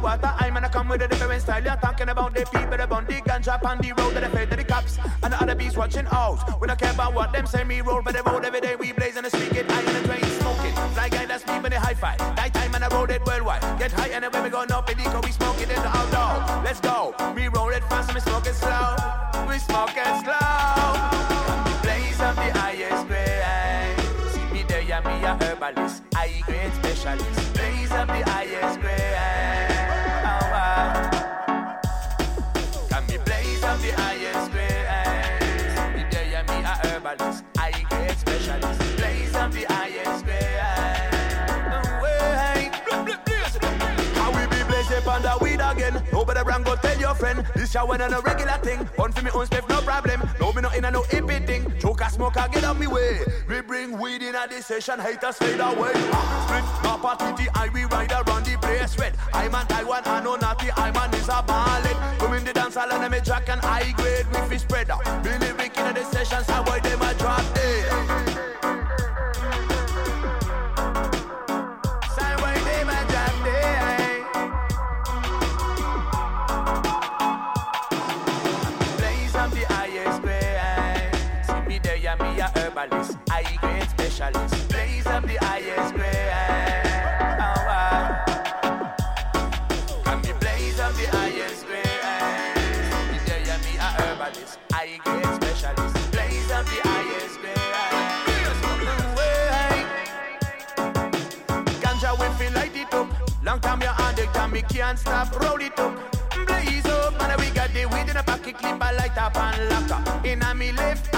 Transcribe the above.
water. I'm gonna come with a different style. You're talking about the people, about the ganja on the road, that fed to the cops and the other bees watching out. We don't care about what them say. Me roll by the road every day. We blaze and speak it. I in the train smoking. Fly guy that's me with the hi-fi. Night time and I roll it worldwide. Get high and then when we go up in the we smoke it in the outdoor. Let's go. Me roll it fast and we smoke it slow. We smoke it slow. The blaze of the highest grade. See me there, yeah, me a herbalist. I grade specialist. Blaze of the highest grade. Can be blaze of the highest grade. See me there, yeah, me a herbalist. I grade specialist. Blaze of the highest grade. On the weed again. Nobody rang go tell your friend. This shower and a regular thing. One for me own stuff, no problem. No me not in a no hippie thing. Choke a smoker, get up me way. We bring weed in a this session, haters fade away. Split, not party, I we ride around the place red. I'm an Taiwan, I know naughty, I'm an is a ballet. Come in the dance hall and I'm a jack and high grade with fish spreader. Billy Rick in the sessions, how boy them a drop dead. Herbalist, I grade specialist, blaze of the highest grade. Can be blaze of the highest grade. Me there, yeah, me a herbalist, I grade specialist, blaze of the highest grade. Ganja we feel light it up. Long time you're on the time, me can't stop, roll it up. Blaze up, man, we got the weed in a pocket, clip a light up and lock up. In a me left